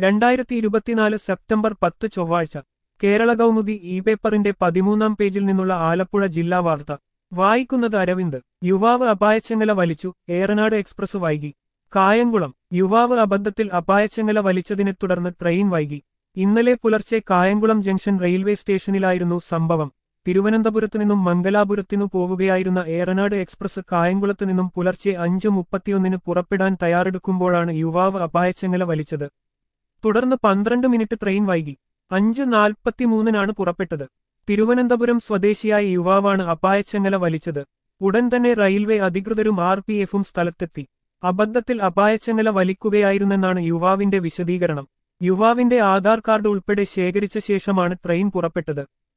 2024 September 10 ചൊവ്വാഴ്ച Kerala Kaumudi E പേപ്പറിന്റെ 13-ാം പേജിൽ നിന്നുള്ള ആലപ്പുഴ ജില്ലാ വാർത്ത വായിക്കുന്നത് അരവിന്ദ്. യുവാവ് അപായച്ചങ്ങല വലിച്ചു, ഏറനാട് എക്സ്പ്രസ് വൈകി. കായംകുളം. യുവാവ് അബദ്ധത്തിൽ അപായച്ചങ്ങല വലിച്ചതിനെ തുടർന്ന് ട്രെയിൻ വൈകി. ഇന്നലെ പുലർച്ചെ കായംകുളം ജംഗ്ഷൻ റെയിൽവേ സ്റ്റേഷനിലായിരുന്നു സംഭവം. തിരുവനന്തപുരത്തു നിന്നും മംഗലാപുരത്തിനു പോവുകയായിരുന്ന ഏറനാട് എക്സ്പ്രസ് കായംകുളത്തു നിന്നും പുലർച്ചെ 5:31 പുറപ്പെടാൻ തയ്യാറെടുക്കുമ്പോഴാണ് യുവാവ് അപായച്ചങ്ങല വലിച്ചത്. തുടർന്ന് 12 മിനിറ്റ് ട്രെയിൻ വൈകി. 5:43 പുറപ്പെട്ടത്. തിരുവനന്തപുരം സ്വദേശിയായ യുവാവാണ് അപായച്ചങ്ങല വലിച്ചത്. ഉടൻ തന്നെ റെയിൽവേ അധികൃതരും RPFും സ്ഥലത്തെത്തി. അബദ്ധത്തിൽ അപായച്ചങ്ങല വലിക്കുകയായിരുന്നെന്നാണ് യുവാവിന്റെ വിശദീകരണം. യുവാവിന്റെ ആധാർ കാർഡ് ഉൾപ്പെടെ ശേഖരിച്ച ശേഷമാണ് ട്രെയിൻ പുറപ്പെട്ടത്.